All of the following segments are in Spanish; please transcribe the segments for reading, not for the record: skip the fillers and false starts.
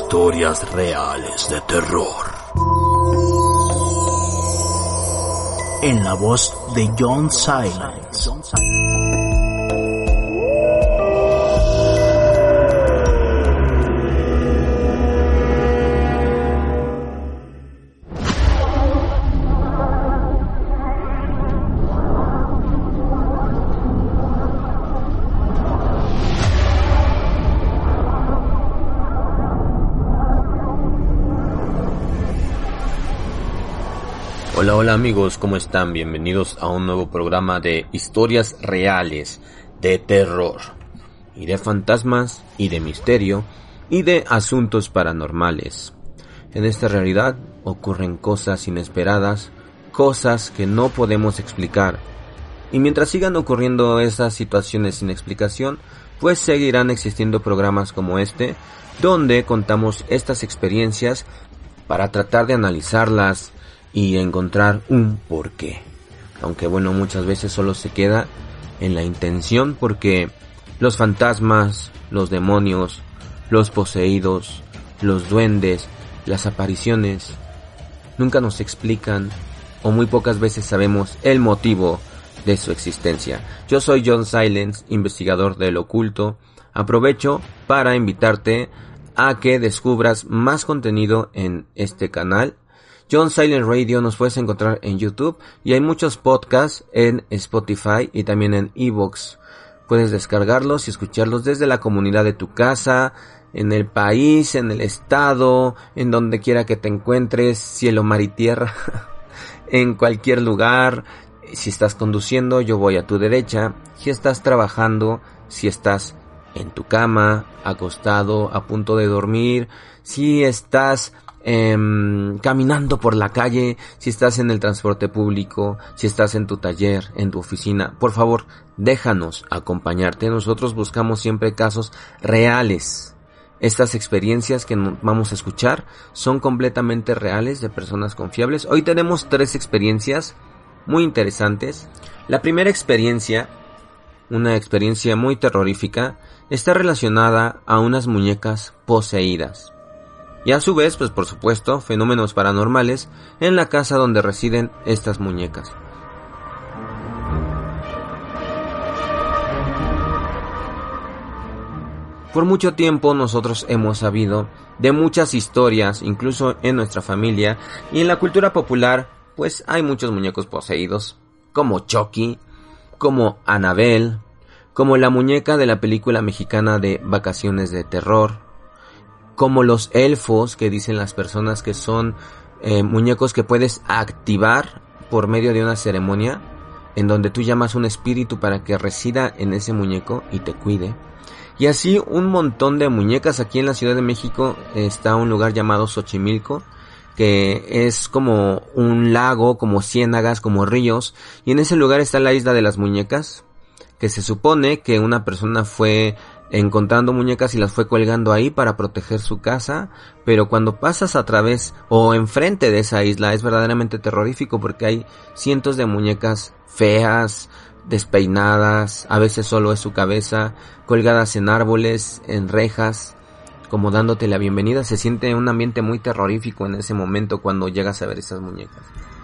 Historias reales de terror. En la voz de John Silence. Hola amigos, ¿cómo están? Bienvenidos a un nuevo programa de historias reales de terror, y de fantasmas, y de misterio, y de asuntos paranormales. En esta realidad ocurren cosas inesperadas, cosas que no podemos explicar. Y mientras sigan ocurriendo esas situaciones sin explicación, pues seguirán existiendo programas como este, donde contamos estas experiencias para tratar de analizarlas y encontrar un porqué. Aunque bueno, muchas veces solo se queda en la intención, porque los fantasmas, los demonios, los poseídos, los duendes, las apariciones nunca nos explican, o muy pocas veces sabemos el motivo de su existencia. Yo soy John Silence, investigador del oculto. Aprovecho para invitarte a que descubras más contenido en este canal. John Silence Radio nos puedes encontrar en YouTube, y hay muchos podcasts en Spotify y también en iVoox. Puedes descargarlos y escucharlos desde la comunidad de tu casa, en el país, en el estado, en donde quiera que te encuentres, cielo, mar y tierra, en cualquier lugar. Si estás conduciendo, yo voy a tu derecha. Si estás trabajando, si estás en tu cama, acostado, a punto de dormir, si estás caminando por la calle, si estás en el transporte público, si estás en tu taller, en tu oficina, por favor, déjanos acompañarte. Nosotros buscamos siempre casos reales. Estas experiencias que vamos a escuchar son completamente reales, de personas confiables. Hoy tenemos 3 experiencias muy interesantes. La primera experiencia, una experiencia muy terrorífica, está relacionada a unas muñecas poseídas. Y a su vez, pues por supuesto, fenómenos paranormales en la casa donde residen estas muñecas. Por mucho tiempo nosotros hemos sabido de muchas historias, incluso en nuestra familia y en la cultura popular, pues hay muchos muñecos poseídos, como Chucky, como Annabelle, como la muñeca de la película mexicana de Vacaciones de Terror, como los elfos, que dicen las personas que son muñecos que puedes activar por medio de una ceremonia, en donde tú llamas un espíritu para que resida en ese muñeco y te cuide. Y así un montón de muñecas. Aquí en la Ciudad de México está un lugar llamado Xochimilco, que es como un lago, como ciénagas, como ríos, y en ese lugar está la isla de las muñecas, que se supone que una persona fue encontrando muñecas y las fue colgando ahí para proteger su casa, pero cuando pasas a través o enfrente de esa isla es verdaderamente terrorífico, porque hay cientos de muñecas feas, despeinadas, a veces solo es su cabeza, colgadas en árboles, en rejas, como dándote la bienvenida. Se siente un ambiente muy terrorífico en ese momento cuando llegas a ver esas muñecas.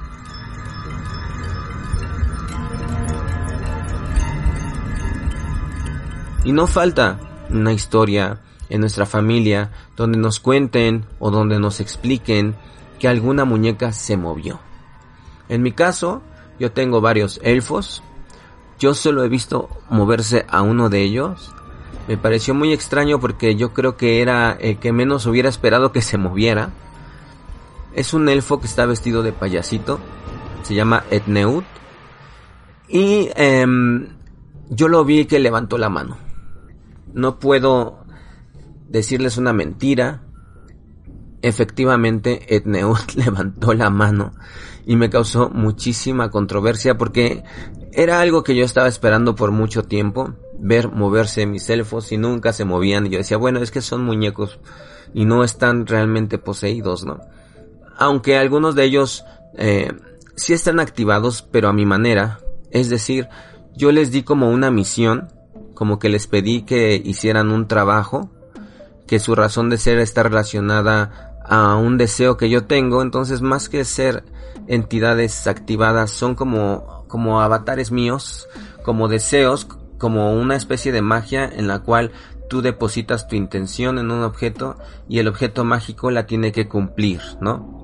Y no falta una historia en nuestra familia donde nos cuenten o donde nos expliquen que alguna muñeca se movió. En mi caso, yo tengo varios elfos. Yo solo he visto moverse a uno de ellos. Me pareció muy extraño porque yo creo que era el que menos hubiera esperado que se moviera. Es un elfo que está vestido de payasito. Se llama Etneud. Y yo lo vi que levantó la mano. No puedo decirles una mentira. Efectivamente, Etneud levantó la mano y me causó muchísima controversia, porque era algo que yo estaba esperando por mucho tiempo, ver moverse mis elfos, y nunca se movían. Y yo decía, bueno, es que son muñecos y no están realmente poseídos, ¿no? Aunque algunos de ellos sí están activados, pero a mi manera. Es decir, yo les di como una misión, como que les pedí que hicieran un trabajo que su razón de ser está relacionada a un deseo que yo tengo. Entonces, más que ser entidades activadas, son como avatares míos, como deseos, como una especie de magia en la cual tú depositas tu intención en un objeto y el objeto mágico la tiene que cumplir, ¿no?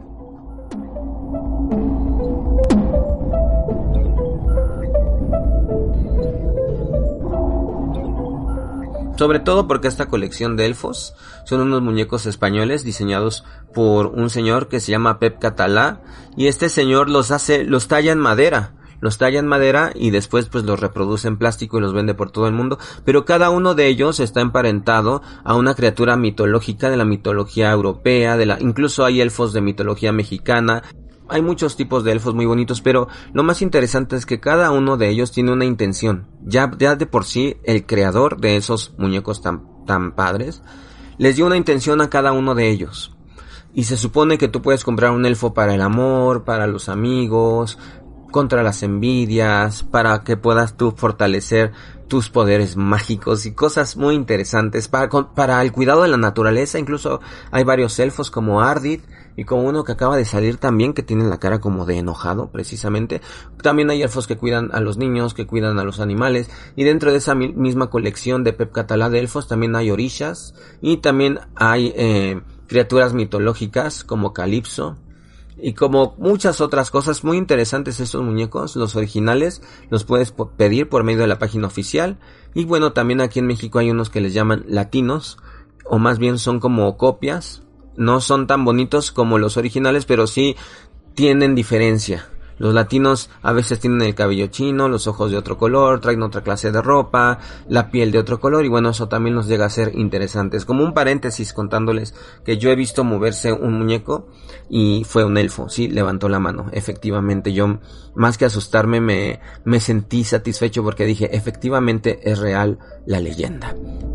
Sobre todo porque esta colección de elfos son unos muñecos españoles diseñados por un señor que se llama Pep Catalá, y este señor los talla en madera. Los talla en madera y después pues los reproduce en plástico y los vende por todo el mundo, pero cada uno de ellos está emparentado a una criatura mitológica de la mitología europea, incluso hay elfos de mitología mexicana. Hay muchos tipos de elfos muy bonitos, pero lo más interesante es que cada uno de ellos tiene una intención. Ya de por sí, el creador de esos muñecos tan padres les dio una intención a cada uno de ellos. Y se supone que tú puedes comprar un elfo para el amor, para los amigos, contra las envidias, para que puedas tú fortalecer tus poderes mágicos y cosas muy interesantes para el cuidado de la naturaleza. Incluso hay varios elfos como Ardit y como uno que acaba de salir también, que tiene la cara como de enojado precisamente. También hay elfos que cuidan a los niños, que cuidan a los animales, y dentro de esa misma colección de Pep Catalá de elfos también hay orishas y también hay criaturas mitológicas como Calipso y como muchas otras cosas muy interesantes. Estos muñecos, los originales, los puedes pedir por medio de la página oficial. Y bueno, también aquí en México hay unos que les llaman latinos, o más bien son como copias. No son tan bonitos como los originales, pero sí tienen diferencia. Los latinos a veces tienen el cabello chino, los ojos de otro color, traen otra clase de ropa, la piel de otro color, y bueno, eso también nos llega a ser interesantes. Como un paréntesis contándoles que yo he visto moverse un muñeco y fue un elfo, sí, levantó la mano. Efectivamente, yo más que asustarme me sentí satisfecho porque dije, efectivamente es real la leyenda.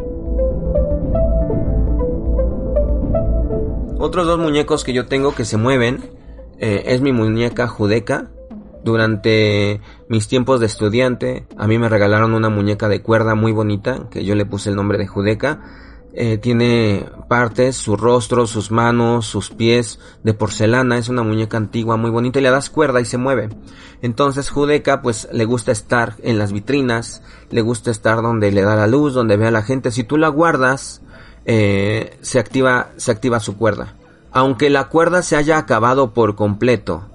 Otros dos muñecos que yo tengo que se mueven es mi muñeca Judeka. Durante mis tiempos de estudiante a mí me regalaron una muñeca de cuerda muy bonita que yo le puse el nombre de Judeka. Tiene partes, su rostro, sus manos, sus pies de porcelana. Es una muñeca antigua muy bonita y le das cuerda y se mueve. Entonces Judeka pues le gusta estar en las vitrinas, le gusta estar donde le da la luz, donde ve a la gente. Si tú la guardas, se activa su cuerda. Aunque la cuerda se haya acabado por completo,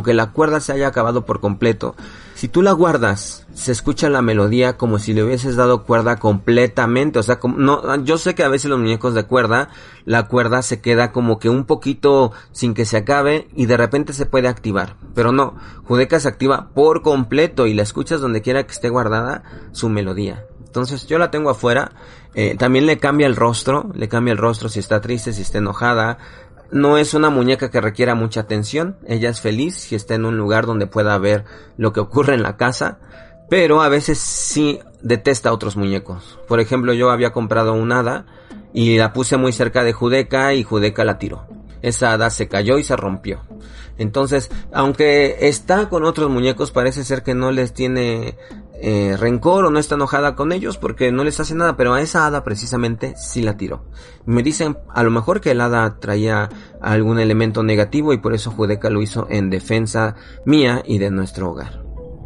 si tú la guardas, se escucha la melodía como si le hubieses dado cuerda completamente. O sea, yo sé que a veces los muñecos de cuerda, la cuerda se queda como que un poquito sin que se acabe y de repente se puede activar. Pero no, Judeka se activa por completo y la escuchas donde quiera que esté guardada su melodía. Entonces yo la tengo afuera. También le cambia el rostro si está triste, si está enojada. No es una muñeca que requiera mucha atención. Ella es feliz si está en un lugar donde pueda ver lo que ocurre en la casa. Pero a veces sí detesta a otros muñecos. Por ejemplo, yo había comprado un hada y la puse muy cerca de Judeka y Judeka la tiró. Esa hada se cayó y se rompió. Entonces, aunque está con otros muñecos, parece ser que no les tiene rencor o no está enojada con ellos porque no les hace nada, pero a esa hada precisamente sí la tiró. Me dicen a lo mejor que el hada traía algún elemento negativo y por eso Judeka lo hizo en defensa mía y de nuestro hogar.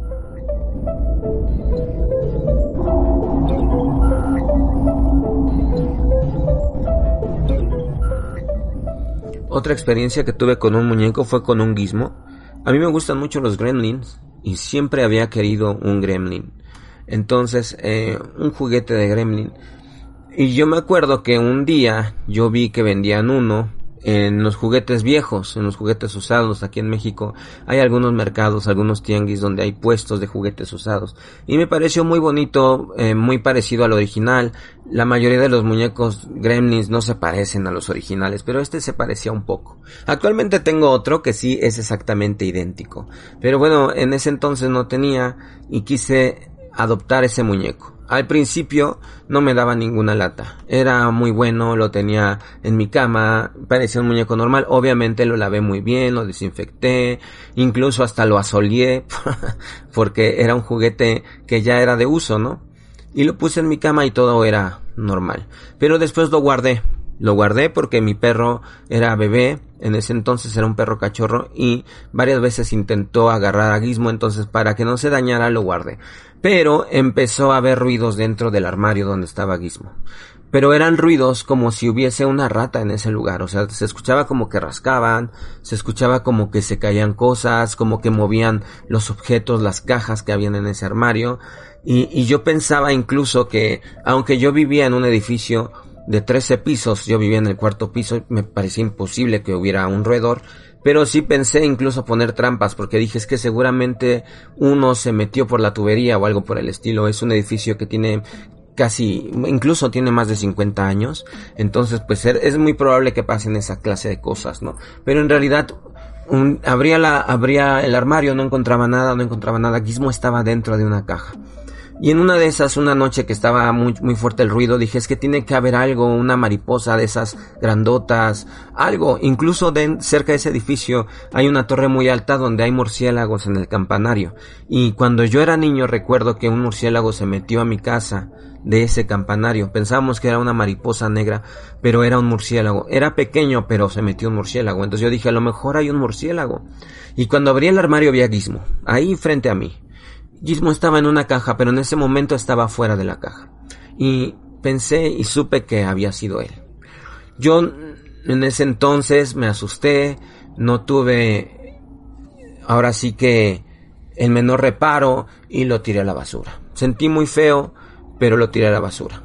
Otra experiencia que tuve con un muñeco fue con un gizmo. A mí me gustan mucho los gremlins y siempre había querido un gremlin. Entonces, un juguete de gremlin. Y yo me acuerdo que un día yo vi que vendían uno en los juguetes viejos, en los juguetes usados. Aquí en México hay algunos mercados, algunos tianguis donde hay puestos de juguetes usados. Y me pareció muy bonito, muy parecido al original. La mayoría de los muñecos gremlins no se parecen a los originales, pero este se parecía un poco. Actualmente tengo otro que sí es exactamente idéntico. Pero bueno, en ese entonces no tenía y quise adoptar ese muñeco. Al principio no me daba ninguna lata. Era muy bueno, lo tenía en mi cama, parecía un muñeco normal. Obviamente lo lavé muy bien, lo desinfecté, incluso hasta lo asoleé, porque era un juguete que ya era de uso, ¿no? Y lo puse en mi cama y todo era normal. Pero después lo guardé. Lo guardé porque mi perro era bebé, en ese entonces era un perro cachorro y varias veces intentó agarrar a Gizmo, entonces para que no se dañara lo guardé. Pero empezó a haber ruidos dentro del armario donde estaba Gizmo. Pero eran ruidos como si hubiese una rata en ese lugar, o sea, se escuchaba como que rascaban, se escuchaba como que se caían cosas, como que movían los objetos, las cajas que habían en ese armario, y yo pensaba incluso que, aunque yo vivía en un edificio de 13 pisos, yo vivía en el 4º piso, me parecía imposible que hubiera un roedor, pero sí pensé incluso poner trampas, porque dije es que seguramente uno se metió por la tubería o algo por el estilo. Es un edificio que tiene casi, incluso tiene más de 50 años, entonces pues es muy probable que pasen esa clase de cosas, ¿no? Pero en realidad abría el armario, no encontraba nada, Gizmo estaba dentro de una caja. Y en una de esas, una noche que estaba muy fuerte el ruido, dije es que tiene que haber algo, una mariposa de esas grandotas, algo. Incluso cerca de ese edificio hay una torre muy alta donde hay murciélagos en el campanario. Y cuando yo era niño recuerdo que un murciélago se metió a mi casa de ese campanario. Pensábamos que era una mariposa negra, pero era un murciélago. Era pequeño, pero se metió un murciélago. Entonces yo dije, a lo mejor hay un murciélago. Y cuando abrí el armario vi a Gizmo, ahí frente a mí. Gizmo estaba en una caja, pero en ese momento estaba fuera de la caja. Y pensé y supe que había sido él. Yo en ese entonces me asusté, no tuve, ahora sí que, el menor reparo y lo tiré a la basura. Sentí muy feo, pero lo tiré a la basura.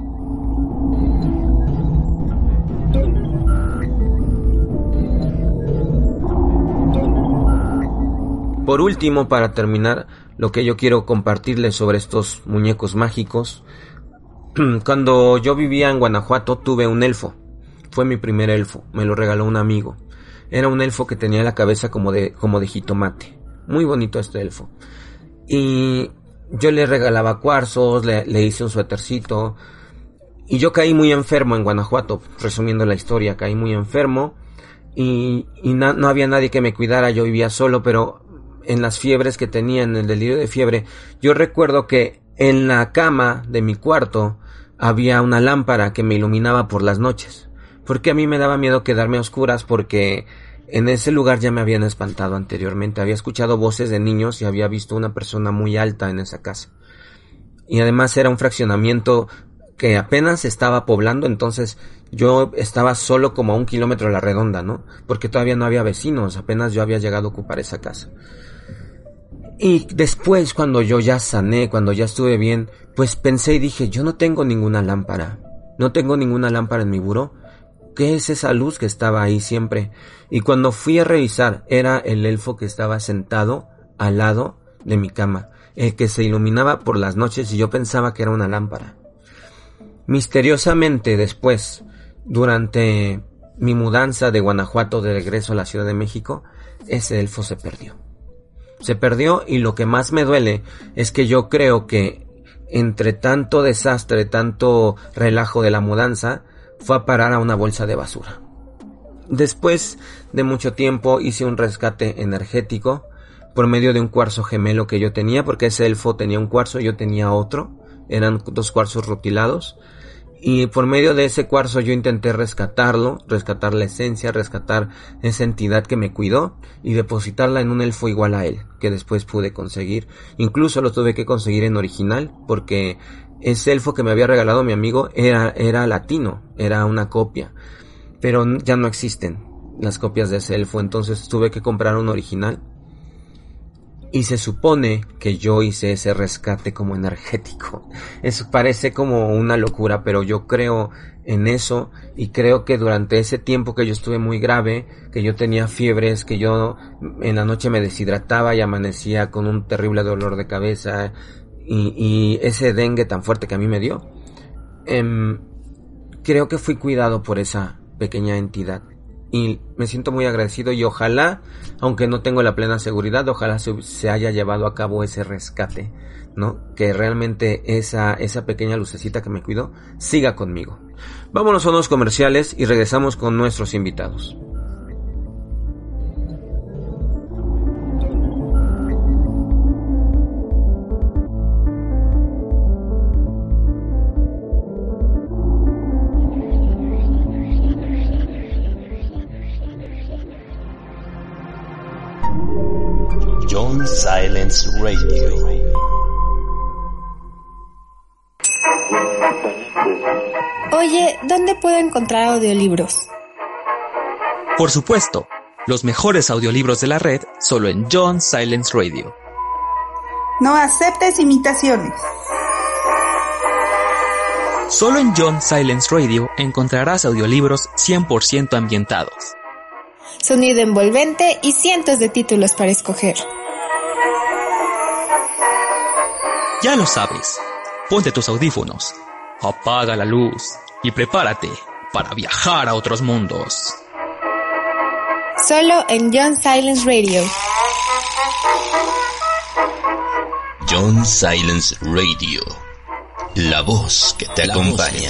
Por último, para terminar, lo que yo quiero compartirles sobre estos muñecos mágicos. Cuando yo vivía en Guanajuato tuve un elfo. Fue mi primer elfo, me lo regaló un amigo. Era un elfo que tenía la cabeza como de jitomate. Muy bonito este elfo. Y yo le regalaba cuarzos, le hice un suétercito. Y yo caí muy enfermo en Guanajuato, resumiendo la historia, caí muy enfermo. Y no había nadie que me cuidara, yo vivía solo, pero en las fiebres que tenía, en el delirio de fiebre, yo recuerdo que en la cama de mi cuarto había una lámpara que me iluminaba por las noches, porque a mí me daba miedo quedarme a oscuras, porque en ese lugar ya me habían espantado anteriormente, había escuchado voces de niños y había visto una persona muy alta en esa casa, y además era un fraccionamiento que apenas estaba poblando, entonces yo estaba solo como a 1 kilómetro a la redonda, ¿no? Porque todavía no había vecinos, apenas yo había llegado a ocupar esa casa. Y después, cuando yo ya sané, cuando ya estuve bien, pues pensé y dije, yo no tengo ninguna lámpara. No tengo ninguna lámpara en mi buró. ¿Qué es esa luz que estaba ahí siempre? Y cuando fui a revisar, era el elfo que estaba sentado al lado de mi cama, el que se iluminaba por las noches y yo pensaba que era una lámpara. Misteriosamente después, durante mi mudanza de Guanajuato de regreso a la Ciudad de México, ese elfo se perdió. Se perdió y lo que más me duele es que yo creo que entre tanto desastre, tanto relajo de la mudanza, fue a parar a una bolsa de basura. Después de mucho tiempo hice un rescate energético por medio de un cuarzo gemelo que yo tenía, porque ese elfo tenía un cuarzo, yo tenía otro, eran 2 cuarzos rutilados. Y por medio de ese cuarzo yo intenté rescatarlo, rescatar la esencia, rescatar esa entidad que me cuidó y depositarla en un elfo igual a él, que después pude conseguir. Incluso lo tuve que conseguir en original, porque ese elfo que me había regalado mi amigo era latino, era una copia. Pero ya no existen las copias de ese elfo, entonces tuve que comprar un original. Y se supone que yo hice ese rescate como energético. Eso parece como una locura, pero yo creo en eso y creo que durante ese tiempo que yo estuve muy grave, que yo tenía fiebres, que yo en la noche me deshidrataba y amanecía con un terrible dolor de cabeza y ese dengue tan fuerte que a mí me dio, creo que fui cuidado por esa pequeña entidad. Y me siento muy agradecido y ojalá, aunque no tengo la plena seguridad, ojalá se haya llevado a cabo ese rescate, ¿no? Que realmente esa pequeña lucecita que me cuidó siga conmigo. Vámonos a unos comerciales y regresamos con nuestros invitados. John Silence Radio. Oye, ¿dónde puedo encontrar audiolibros? Por supuesto, los mejores audiolibros de la red solo en John Silence Radio. No aceptes imitaciones. Solo en John Silence Radio encontrarás audiolibros 100% ambientados. Sonido envolvente y cientos de títulos para escoger. Ya lo sabes, ponte tus audífonos, apaga la luz y prepárate para viajar a otros mundos. Solo en John Silence Radio. John Silence Radio. La voz que te acompaña.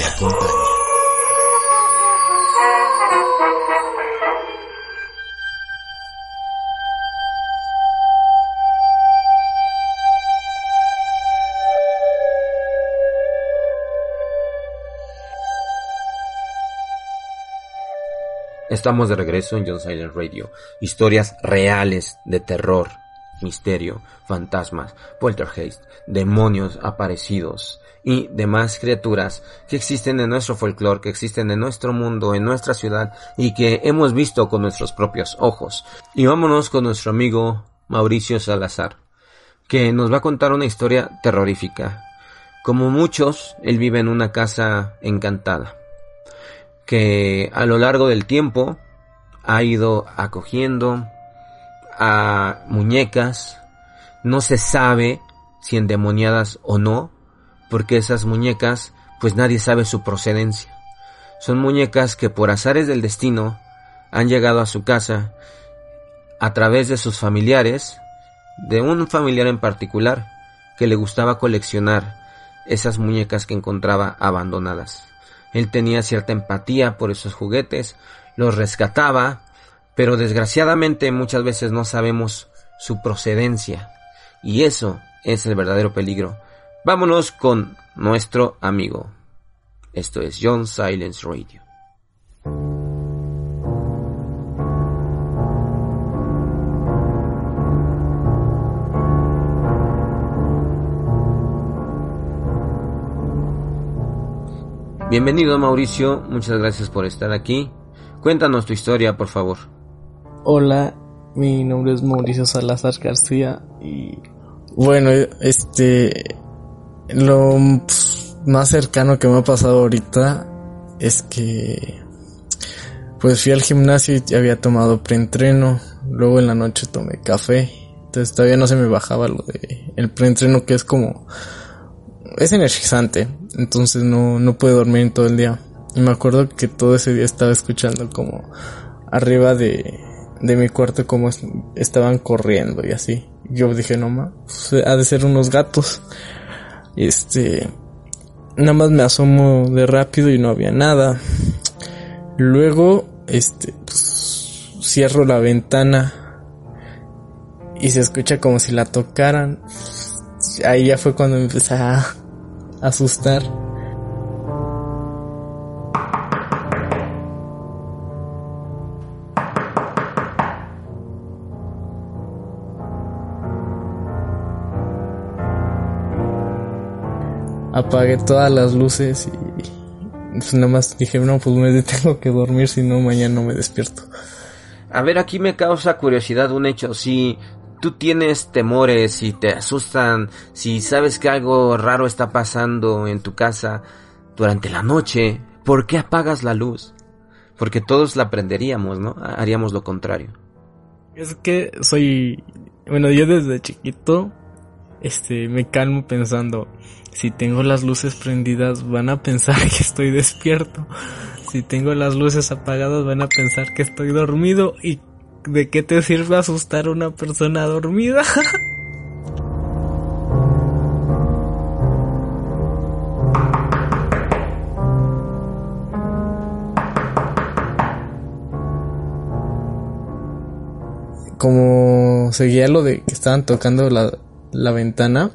Estamos de regreso en John Silence Radio. Historias reales de terror, misterio, fantasmas, poltergeist, demonios aparecidos y demás criaturas que existen en nuestro folclore, que existen en nuestro mundo, en nuestra ciudad y que hemos visto con nuestros propios ojos. Y vámonos con nuestro amigo Mauricio Salazar, que nos va a contar una historia terrorífica. Como muchos, él vive en una casa encantada, que a lo largo del tiempo ha ido acogiendo a muñecas, no se sabe si endemoniadas o no, porque esas muñecas pues nadie sabe su procedencia. Son muñecas que por azares del destino han llegado a su casa a través de sus familiares, de un familiar en particular que le gustaba coleccionar esas muñecas que encontraba abandonadas. Él tenía cierta empatía por esos juguetes, los rescataba, pero desgraciadamente muchas veces no sabemos su procedencia. Y eso es el verdadero peligro. Vámonos con nuestro amigo. Esto es John Silence Radio. Bienvenido, Mauricio, muchas gracias por estar aquí. Cuéntanos tu historia, por favor. Hola, mi nombre es Mauricio Salazar García y bueno, lo más cercano que me ha pasado ahorita es que pues fui al gimnasio y había tomado preentreno, luego en la noche tomé café, entonces todavía no se me bajaba lo de el preentreno, que es energizante, entonces no pude dormir en todo el día. Y me acuerdo que todo ese día estaba escuchando como arriba de mi cuarto como estaban corriendo y así. Yo dije, no pues, ha de ser unos gatos. Nada más me asomo de rápido y no había nada. Luego, pues cierro la ventana y se escucha como si la tocaran. Ahí ya fue cuando me empecé a asustar. Apagué todas las luces y pues nada más dije, no, pues me tengo que dormir, si no mañana no me despierto. A ver, aquí me causa curiosidad un hecho. Si tú tienes temores, si te asustan, si sabes que algo raro está pasando en tu casa durante la noche, ¿por qué apagas la luz? Porque todos la prenderíamos, ¿no? Haríamos lo contrario. Es que yo desde chiquito, me calmo pensando, si tengo las luces prendidas van a pensar que estoy despierto. Si tengo las luces apagadas van a pensar que estoy dormido. ¿Y de qué te sirve asustar a una persona dormida? Como seguía lo de que estaban tocando la ventana,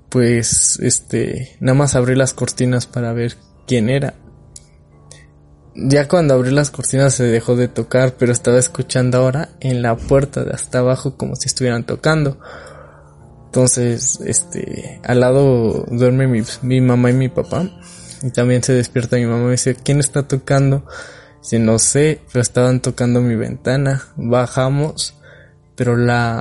pues nada más abrí las cortinas para ver quién era. Ya cuando abrí las cortinas se dejó de tocar, pero estaba escuchando ahora en la puerta de hasta abajo como si estuvieran tocando. Entonces, al lado duerme mi mamá y mi papá. Y también se despierta mi mamá y dice, ¿quién está tocando? Dice, no sé, pero estaban tocando mi ventana. Bajamos, pero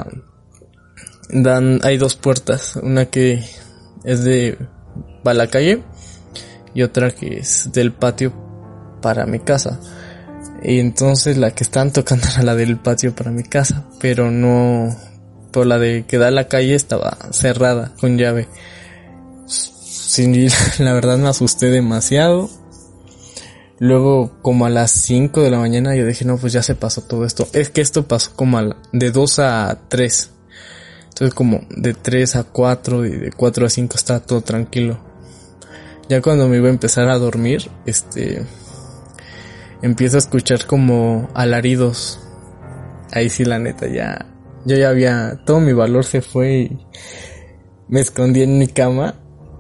hay dos puertas. Una que es va a la calle y otra que es del patio para mi casa. Y entonces la que estaban tocando era la del patio para mi casa, pero no... Por la de que da a la calle estaba cerrada con llave. Sí, la verdad me asusté demasiado. Luego como a las 5 de la mañana yo dije, no, pues ya se pasó todo esto. Es que esto pasó como de 2 a 3. Entonces como de 3 a 4 y de 4 a 5 estaba todo tranquilo. Ya cuando me iba a empezar a dormir, empiezo a escuchar como alaridos. Ahí sí, la neta, yo ya había, todo mi valor se fue y me escondí en mi cama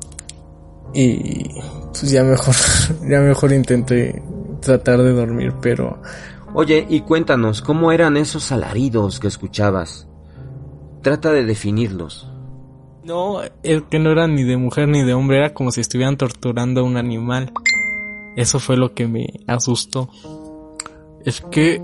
y pues ya mejor intenté tratar de dormir, pero... Oye, y cuéntanos, ¿cómo eran esos alaridos que escuchabas? Trata de definirlos. No, es que no eran ni de mujer ni de hombre, era como si estuvieran torturando a un animal. Eso fue lo que me asustó. Es que...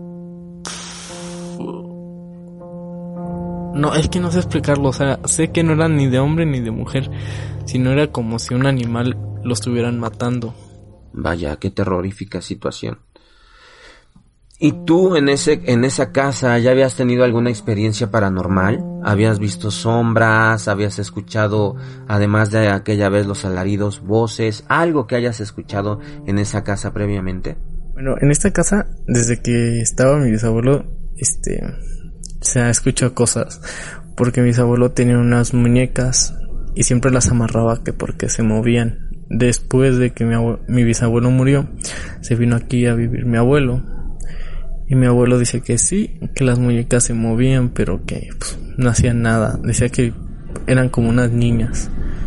No, es que no sé explicarlo, o sea, sé que no eran ni de hombre ni de mujer, sino era como si un animal lo estuvieran matando. Vaya, qué terrorífica situación. ¿Y tú en esa casa ya habías tenido alguna experiencia paranormal? ¿Habías visto sombras? ¿Habías escuchado, además de aquella vez los alaridos, voces? ¿Algo que hayas escuchado en esa casa previamente? Bueno, en esta casa, desde que estaba mi bisabuelo, se ha escuchado cosas, porque mi bisabuelo tenía unas muñecas y siempre las amarraba porque se movían. Después de que mi bisabuelo murió, se vino aquí a vivir mi abuelo. Y mi abuelo dice que sí, que las muñecas se movían, pero que pues, no hacían nada. Decía que eran como unas niñas.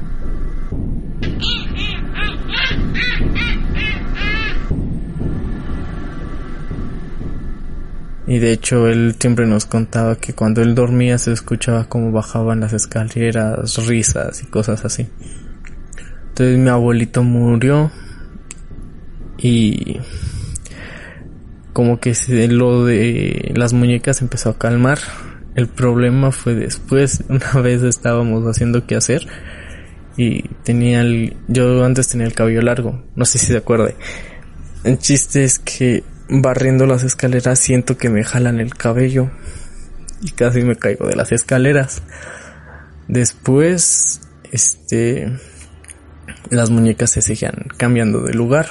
Y de hecho él siempre nos contaba que cuando él dormía se escuchaba cómo bajaban las escaleras, risas y cosas así. Entonces mi abuelito murió y como que lo de las muñecas empezó a calmar. El problema fue después. Una vez estábamos haciendo qué hacer y yo antes tenía el cabello largo, no sé si se acuerda. El chiste es que barriendo las escaleras siento que me jalan el cabello y casi me caigo de las escaleras. Después, las muñecas se seguían cambiando de lugar.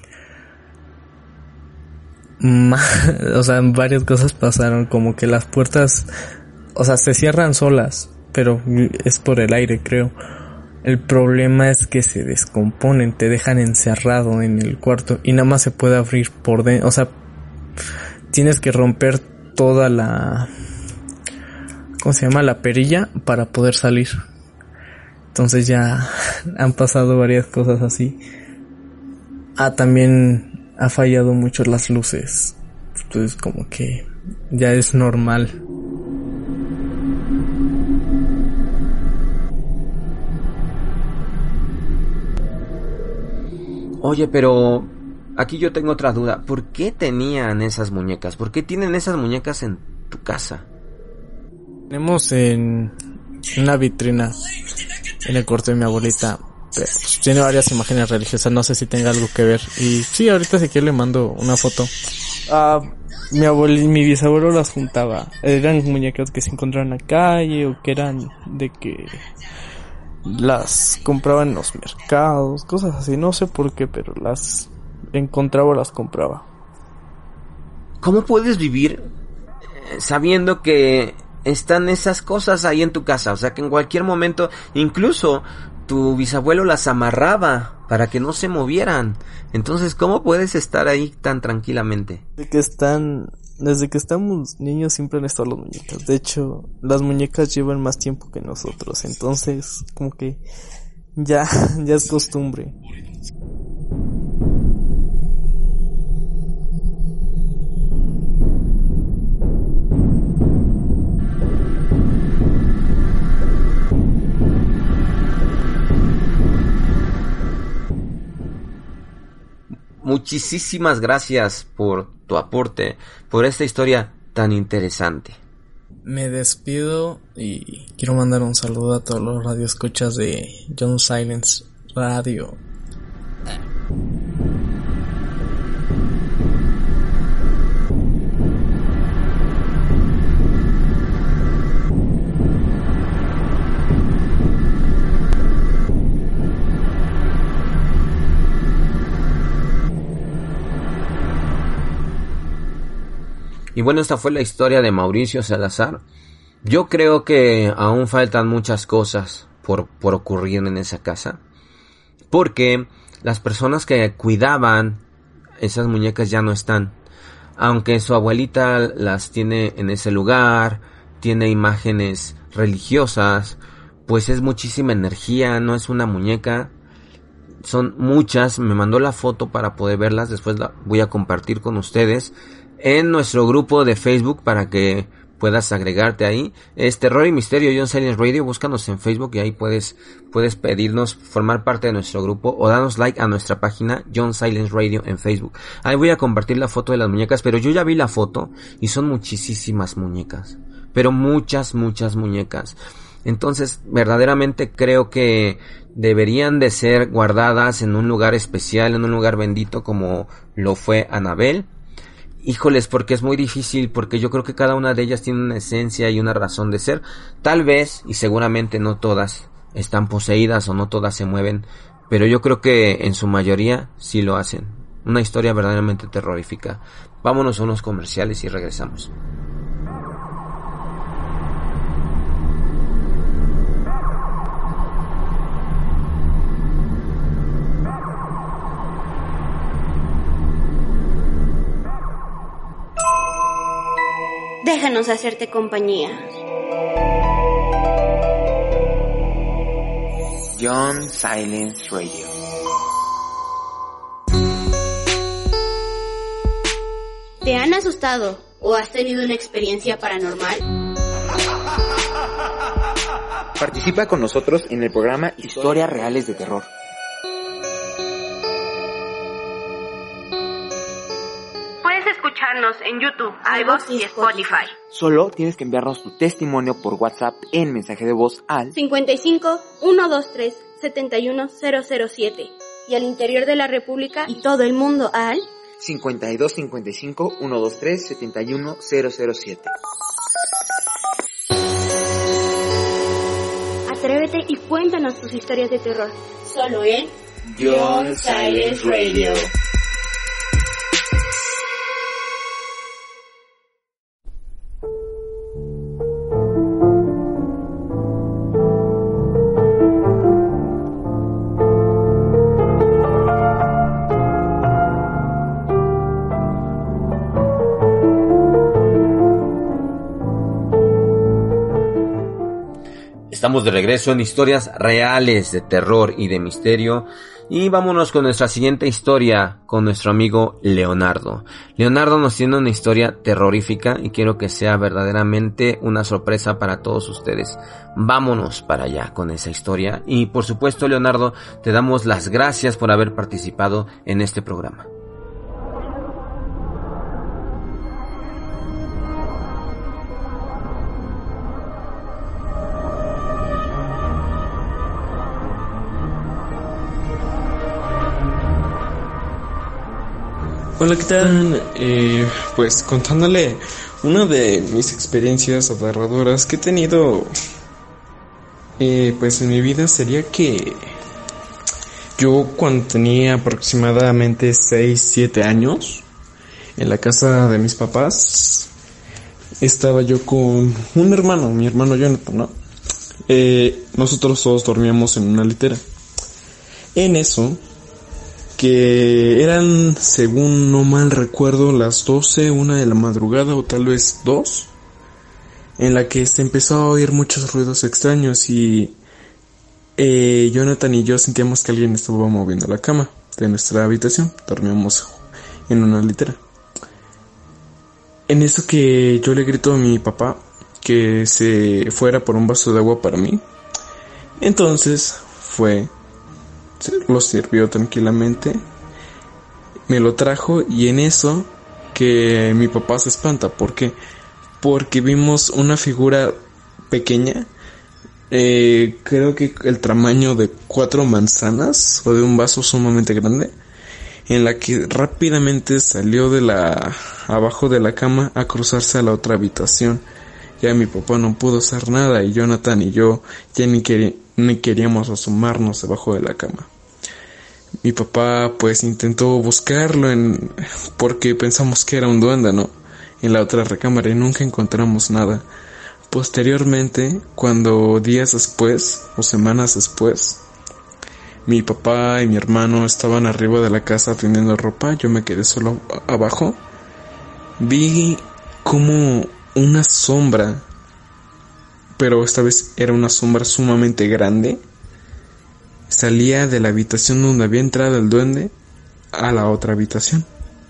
O sea, varias cosas pasaron, como que las puertas, o sea, se cierran solas, pero es por el aire, creo. El problema es que se descomponen, te dejan encerrado en el cuarto y nada más se puede abrir por dentro. O sea, tienes que romper toda la... ¿Cómo se llama? La perilla para poder salir. Entonces ya han pasado varias cosas así. También ha fallado mucho las luces. Entonces como que ya es normal. Oye, pero aquí yo tengo otra duda. ¿Por qué tenían esas muñecas? ¿Por qué tienen esas muñecas en tu casa? Tenemos en una vitrina en el cuarto de mi abuelita. Tiene varias imágenes religiosas, no sé si tenga algo que ver. Y sí, ahorita si quiere le mando una foto. Mi bisabuelo las juntaba. Eran muñecas que se encontraban en la calle o que eran de que las compraban en los mercados, cosas así, no sé por qué, pero las encontraba o las compraba. ¿Cómo puedes vivir sabiendo que están esas cosas ahí en tu casa? O sea, que en cualquier momento, incluso tu bisabuelo las amarraba para que no se movieran. Entonces, ¿cómo puedes estar ahí tan tranquilamente? Desde que estamos niños siempre han estado las muñecas. De hecho, las muñecas llevan más tiempo que nosotros. Entonces, como que ya es costumbre. muchísimas gracias por tu aporte, por esta historia tan interesante. Me despido y quiero mandar un saludo a todos los radioescuchas de John Silence Radio. Y bueno, esta fue la historia de Mauricio Salazar. Yo creo que aún faltan muchas cosas por ocurrir en esa casa, porque las personas que cuidaban esas muñecas ya no están. Aunque su abuelita las tiene en ese lugar, tiene imágenes religiosas, pues es muchísima energía, no es una muñeca. Son muchas, me mandó la foto para poder verlas, después la voy a compartir con ustedes en nuestro grupo de Facebook para que puedas agregarte ahí. Es Terror y Misterio John Silence Radio, búscanos en Facebook y ahí puedes pedirnos formar parte de nuestro grupo o danos like a nuestra página John Silence Radio en Facebook. Ahí voy a compartir la foto de las muñecas, pero yo ya vi la foto y son muchísimas muñecas, pero muchas muñecas. Entonces, verdaderamente creo que deberían de ser guardadas en un lugar especial, en un lugar bendito como lo fue Annabelle. Híjoles, porque es muy difícil, porque yo creo que cada una de ellas tiene una esencia y una razón de ser. Tal vez, y seguramente no todas están poseídas o no todas se mueven, pero yo creo que en su mayoría sí lo hacen. Una historia verdaderamente terrorífica. Vámonos a unos comerciales y regresamos. Déjanos hacerte compañía. John Silence Radio. ¿Te han asustado o has tenido una experiencia paranormal? Participa con nosotros en el programa Historias Reales de Terror. Escucharnos en YouTube, iVoox y Spotify. Solo tienes que enviarnos tu testimonio por WhatsApp en mensaje de voz al 55 123 71007 y al interior de la República y todo el mundo al 52 55 123 71007. Atrévete y cuéntanos tus historias de terror. Solo en John Silence Radio. Estamos de regreso en historias reales de terror y de misterio. Y vámonos con nuestra siguiente historia con nuestro amigo Leonardo. Leonardo nos tiene una historia terrorífica y quiero que sea verdaderamente una sorpresa para todos ustedes. Vámonos para allá con esa historia. Y por supuesto, Leonardo, te damos las gracias por haber participado en este programa. Hola, ¿qué tal? Pues contándole una de mis experiencias aterradoras que he tenido pues en mi vida sería que yo cuando tenía aproximadamente 6-7 años en la casa de mis papás estaba yo con un hermano, mi hermano Jonathan, ¿no? Nosotros todos dormíamos en una litera. En eso, que eran, según no mal recuerdo, las 12, 1 de la madrugada o tal vez 2, en la que se empezó a oír muchos ruidos extraños y Jonathan y yo sentíamos que alguien estaba moviendo la cama de nuestra habitación. Dormíamos en una litera. En eso que yo le grito a mi papá que se fuera por un vaso de agua para mí. Entonces fue, lo sirvió tranquilamente me lo trajo y en eso que mi papá se espanta. ¿Por qué? Porque vimos una figura pequeña, creo que el tamaño de 4 manzanas o de un vaso sumamente grande, en la que rápidamente salió abajo de la cama a cruzarse a la otra habitación. Ya mi papá no pudo hacer nada y Jonathan y yo ya ni queríamos asomarnos debajo de la cama. Mi papá pues intentó buscarlo porque pensamos que era un duende, ¿no? En la otra recámara y nunca encontramos nada. Posteriormente, cuando días después o semanas después, mi papá y mi hermano estaban arriba de la casa tendiendo ropa, yo me quedé solo abajo, vi como una sombra, pero esta vez era una sombra sumamente grande, salía de la habitación donde había entrado el duende a la otra habitación.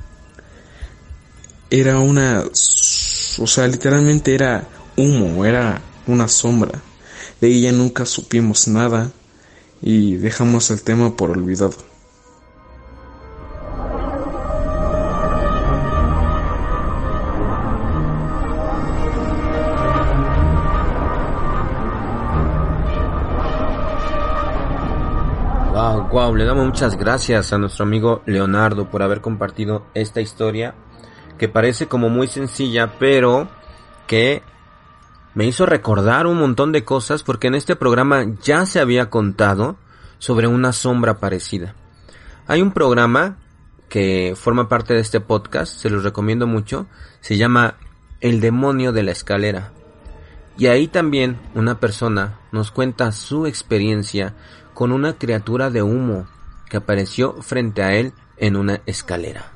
Era literalmente era humo, era una sombra. De ella nunca supimos nada y dejamos el tema por olvidado. Wow, le damos muchas gracias a nuestro amigo Leonardo por haber compartido esta historia que parece como muy sencilla, pero que me hizo recordar un montón de cosas, porque en este programa ya se había contado sobre una sombra parecida. Hay un programa que forma parte de este podcast, se los recomiendo mucho, se llama El demonio de la escalera. Y ahí también una persona nos cuenta su experiencia con una criatura de humo que apareció frente a él en una escalera.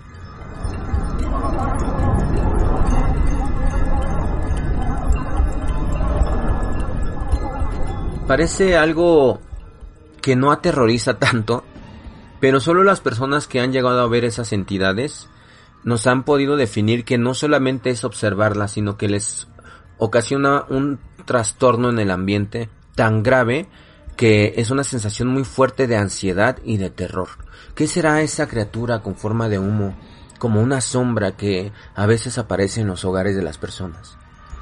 Parece algo que no aterroriza tanto, pero solo las personas que han llegado a ver esas entidades nos han podido definir que no solamente es observarlas, sino que les ocasiona un trastorno en el ambiente tan grave que es una sensación muy fuerte de ansiedad y de terror. ¿Qué será esa criatura con forma de humo, como una sombra que a veces aparece en los hogares de las personas?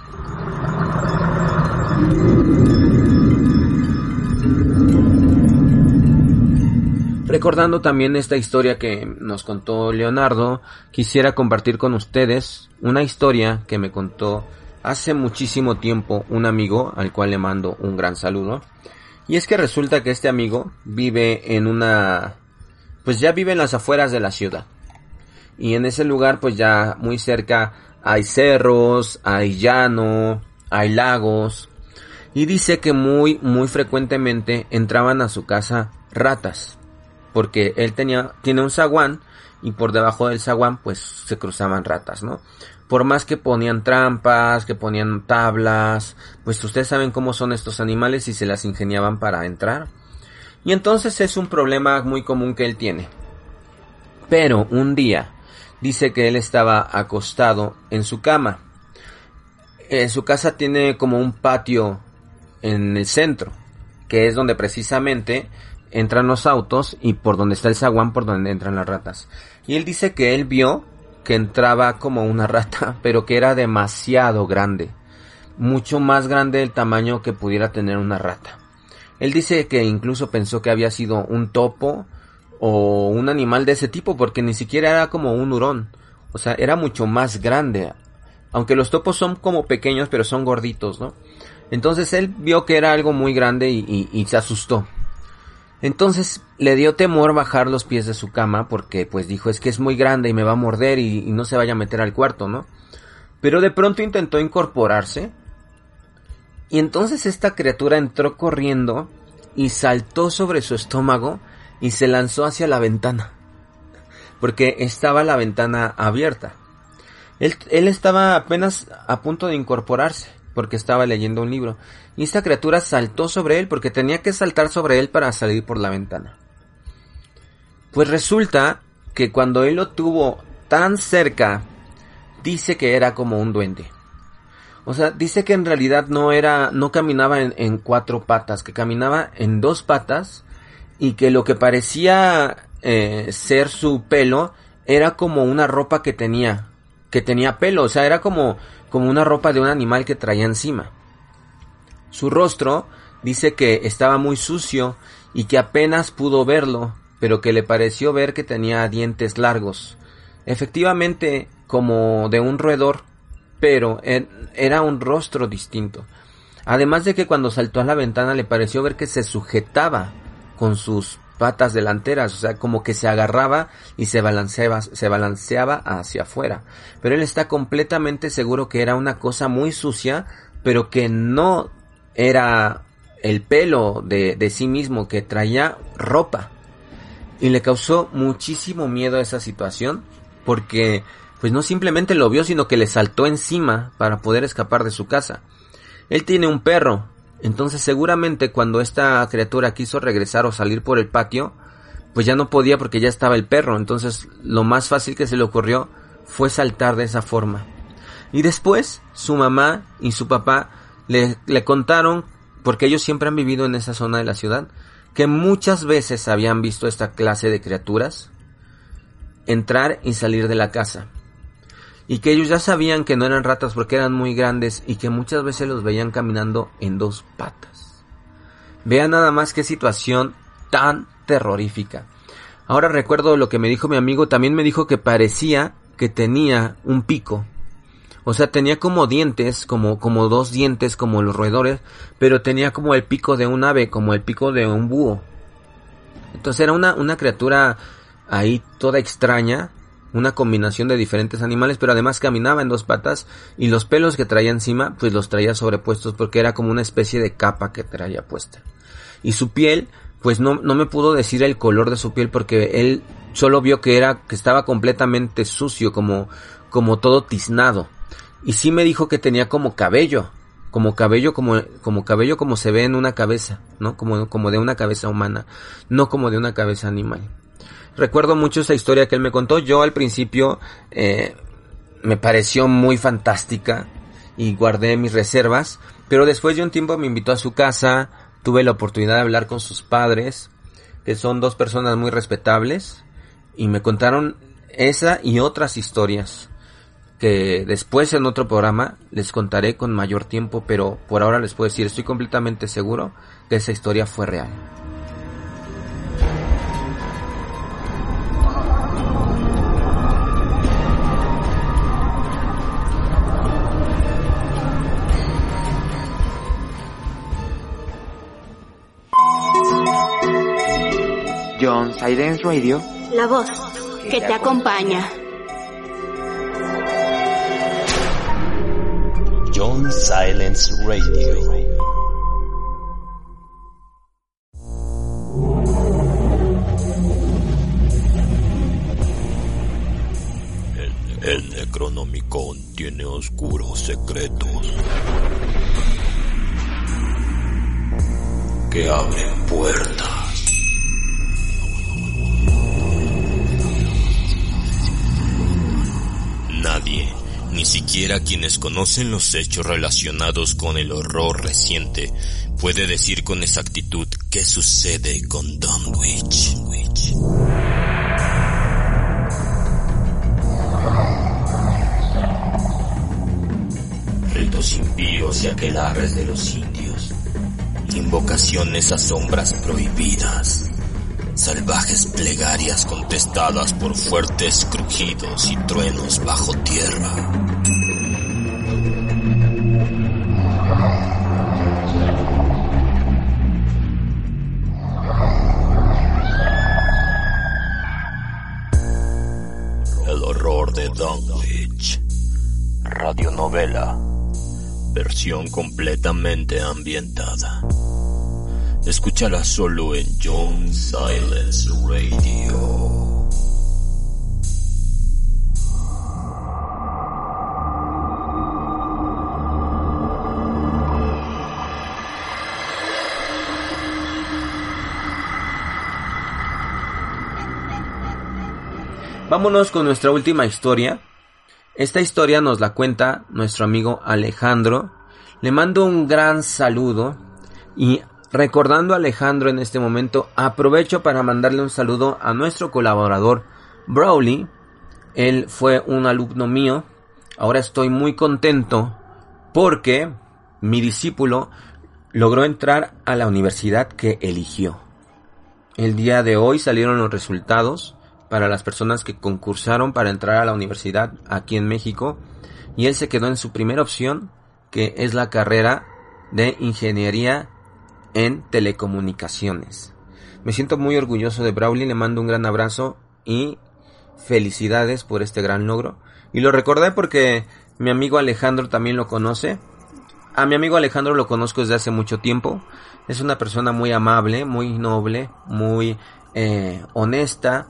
Recordando también esta historia que nos contó Leonardo, quisiera compartir con ustedes una historia que me contó hace muchísimo tiempo un amigo al cual le mando un gran saludo. Y es que resulta que este amigo vive ya vive en las afueras de la ciudad. Y en ese lugar pues ya muy cerca hay cerros, hay llano, hay lagos. Y dice que muy frecuentemente entraban a su casa ratas. Porque él tiene un zaguán y por debajo del zaguán pues se cruzaban ratas, ¿no? Por más que ponían trampas, que ponían tablas, pues ustedes saben cómo son estos animales y se las ingeniaban para entrar. Y entonces es un problema muy común que él tiene. Pero un día dice que él estaba acostado en su cama. Su casa tiene como un patio en el centro, que es donde precisamente entran los autos y por donde está el zaguán por donde entran las ratas. Y él dice que él vio que entraba como una rata, pero que era demasiado grande, mucho más grande del tamaño que pudiera tener una rata. Él dice que incluso pensó que había sido un topo o un animal de ese tipo, porque ni siquiera era como un hurón, o sea, era mucho más grande, aunque los topos son como pequeños, pero son gorditos, ¿no? Entonces él vio que era algo muy grande y se asustó. Entonces le dio temor bajar los pies de su cama porque pues dijo, es que es muy grande y me va a morder y no se vaya a meter al cuarto, ¿no? Pero de pronto intentó incorporarse y entonces esta criatura entró corriendo y saltó sobre su estómago y se lanzó hacia la ventana porque estaba la ventana abierta. Él estaba apenas a punto de incorporarse porque estaba leyendo un libro. Y esta criatura saltó sobre él porque tenía que saltar sobre él para salir por la ventana. Pues resulta que cuando él lo tuvo tan cerca, dice que era como un duende. O sea, dice que en realidad no caminaba en 4 patas, que caminaba en 2 patas y que lo que parecía ser su pelo, era como una ropa que tenía pelo, o sea, era como una ropa de un animal que traía encima. Su rostro dice que estaba muy sucio y que apenas pudo verlo, pero que le pareció ver que tenía dientes largos, efectivamente como de un roedor, pero era un rostro distinto. Además de que cuando saltó a la ventana le pareció ver que se sujetaba con sus patas delanteras, o sea, como que se agarraba y se balanceaba hacia afuera. Pero él está completamente seguro que era una cosa muy sucia, pero que no era el pelo de sí mismo, que traía ropa. Y le causó muchísimo miedo a esa situación, porque pues no simplemente lo vio, sino que le saltó encima para poder escapar de su casa. Él tiene un perro, entonces seguramente cuando esta criatura quiso regresar o salir por el patio, pues ya no podía porque ya estaba el perro. Entonces lo más fácil que se le ocurrió fue saltar de esa forma. Y después su mamá y su papá le contaron, porque ellos siempre han vivido en esa zona de la ciudad, que muchas veces habían visto esta clase de criaturas entrar y salir de la casa. Y que ellos ya sabían que no eran ratas porque eran muy grandes y que muchas veces los veían caminando en 2 patas. Vean nada más qué situación tan terrorífica. Ahora recuerdo lo que me dijo mi amigo, también me dijo que parecía que tenía un pico. O sea, tenía como dientes, como 2 dientes como los roedores, pero tenía como el pico de un ave, como el pico de un búho. Entonces era una criatura ahí toda extraña, una combinación de diferentes animales, pero además caminaba en 2 patas y los pelos que traía encima pues los traía sobrepuestos porque era como una especie de capa que traía puesta. Y su piel, pues no me pudo decir el color de su piel porque él solo vio que estaba completamente sucio, como todo tiznado. Y sí me dijo que tenía como cabello como se ve en una cabeza, ¿no? Como de una cabeza humana, no como de una cabeza animal. Recuerdo mucho esa historia que él me contó. Yo al principio me pareció muy fantástica y guardé mis reservas, pero después de un tiempo me invitó a su casa, tuve la oportunidad de hablar con sus padres, que son 2 personas muy respetables, y me contaron esa y otras historias que después en otro programa les contaré con mayor tiempo, pero por ahora les puedo decir, estoy completamente seguro que esa historia fue real. John Silence Radio, la voz que te acompaña. John Silence Radio. El Necronomicon tiene oscuros secretos que abren puertas. Nadie, ni siquiera quienes conocen los hechos relacionados con el horror reciente, puede decir con exactitud qué sucede con Dunwich. Ritos impíos y aquelarres de los indios, invocaciones a sombras prohibidas, salvajes plegarias contestadas por fuertes crujidos y truenos bajo tierra. El horror de Dunwich. Radionovela. Versión completamente ambientada. Escúchala solo en John Silence Radio. Vámonos con nuestra última historia. Esta historia nos la cuenta nuestro amigo Alejandro. Le mando un gran saludo y recordando a Alejandro en este momento, aprovecho para mandarle un saludo a nuestro colaborador Brawly. Él fue un alumno mío. Ahora estoy muy contento porque mi discípulo logró entrar a la universidad que eligió. El día de hoy salieron los resultados para las personas que concursaron para entrar a la universidad aquí en México, y él se quedó en su primera opción, que es la carrera de ingeniería en telecomunicaciones. Me siento muy orgulloso de Brawly, le mando un gran abrazo y felicidades por este gran logro. Y lo recordé porque mi amigo Alejandro también lo conoce. A mi amigo Alejandro lo conozco desde hace mucho tiempo. Es una persona muy amable, muy noble, muy honesta.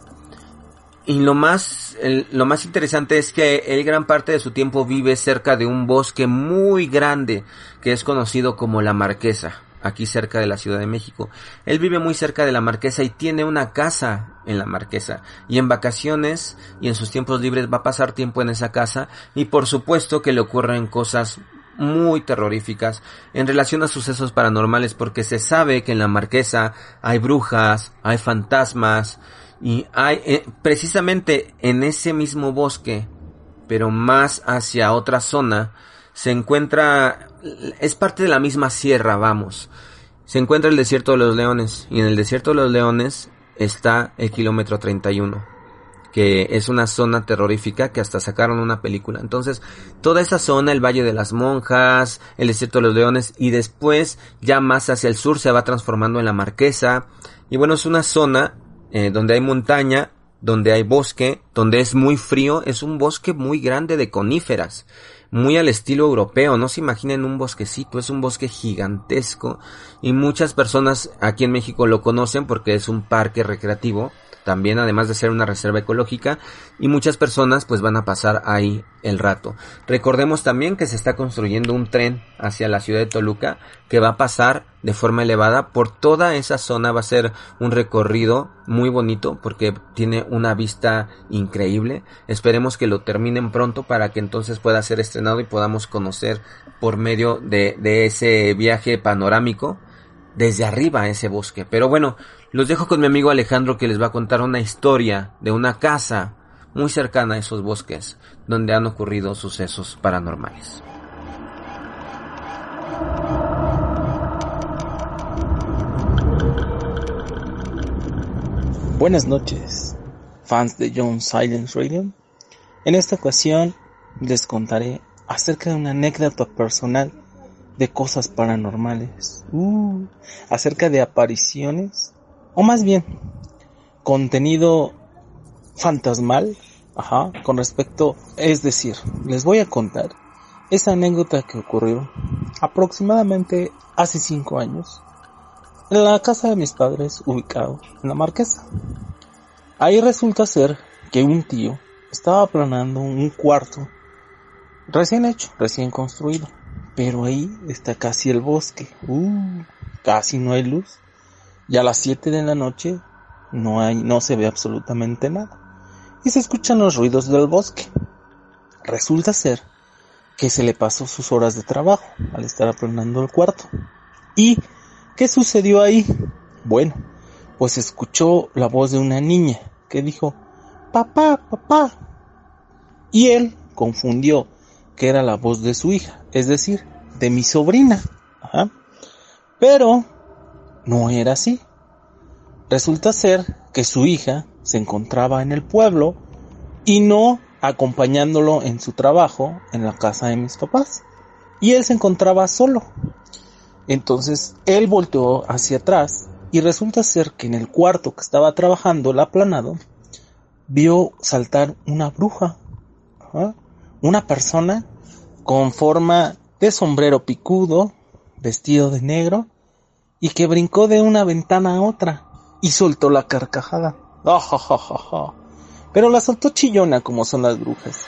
Y lo más interesante es que él gran parte de su tiempo vive cerca de un bosque muy grande que es conocido como La Marquesa, aquí cerca de la Ciudad de México. Él vive muy cerca de La Marquesa y tiene una casa en La Marquesa. Y en vacaciones y en sus tiempos libres va a pasar tiempo en esa casa, y por supuesto que le ocurren cosas muy terroríficas en relación a sucesos paranormales, porque se sabe que en La Marquesa hay brujas, hay fantasmas. Y hay, precisamente en ese mismo bosque, pero más hacia otra zona, se encuentra, es parte de la misma sierra, vamos. Se encuentra el Desierto de los Leones, y en el Desierto de los Leones está el kilómetro 31, que es una zona terrorífica que hasta sacaron una película. Entonces, toda esa zona, el Valle de las Monjas, el Desierto de los Leones, y después, ya más hacia el sur, se va transformando en La Marquesa. Y bueno, es una zona donde hay montaña, donde hay bosque, donde es muy frío. Es un bosque muy grande de coníferas, muy al estilo europeo. No se imaginen un bosquecito, es un bosque gigantesco, y muchas personas aquí en México lo conocen porque es un parque recreativo también, además de ser una reserva ecológica, y muchas personas pues van a pasar ahí el rato. Recordemos también que se está construyendo un tren hacia la ciudad de Toluca que va a pasar de forma elevada por toda esa zona. Va a ser un recorrido muy bonito porque tiene una vista increíble. Esperemos que lo terminen pronto para que entonces pueda ser estrenado y podamos conocer por medio de ese viaje panorámico desde arriba ese bosque. Pero bueno, los dejo con mi amigo Alejandro, que les va a contar una historia de una casa muy cercana a esos bosques donde han ocurrido sucesos paranormales. Buenas noches, fans de John Silence Radio. En esta ocasión les contaré acerca de una anécdota personal de cosas paranormales, acerca de apariciones, o más bien contenido fantasmal, con respecto, es decir, les voy a contar esa anécdota que ocurrió aproximadamente hace 5 años en la casa de mis padres, ubicado en La Marquesa. Ahí resulta ser que un tío estaba planeando un cuarto recién hecho, recién construido, pero ahí está casi el bosque, casi no hay luz, y a las 7 de la noche no se ve absolutamente nada, y se escuchan los ruidos del bosque. Resulta ser que se le pasó sus horas de trabajo al estar aplanando el cuarto. ¿Y qué sucedió ahí? Bueno, pues escuchó la voz de una niña que dijo, papá, papá, y él confundió que era la voz de su hija, es decir, de mi sobrina. Pero no era así. Resulta ser que su hija se encontraba en el pueblo y no acompañándolo en su trabajo en la casa de mis papás, y él se encontraba solo. Entonces él volteó hacia atrás y resulta ser que en el cuarto que estaba trabajando el aplanado vio saltar una bruja, una persona con forma de sombrero picudo, vestido de negro, y que brincó de una ventana a otra y soltó la carcajada. Pero la soltó chillona, como son las brujas.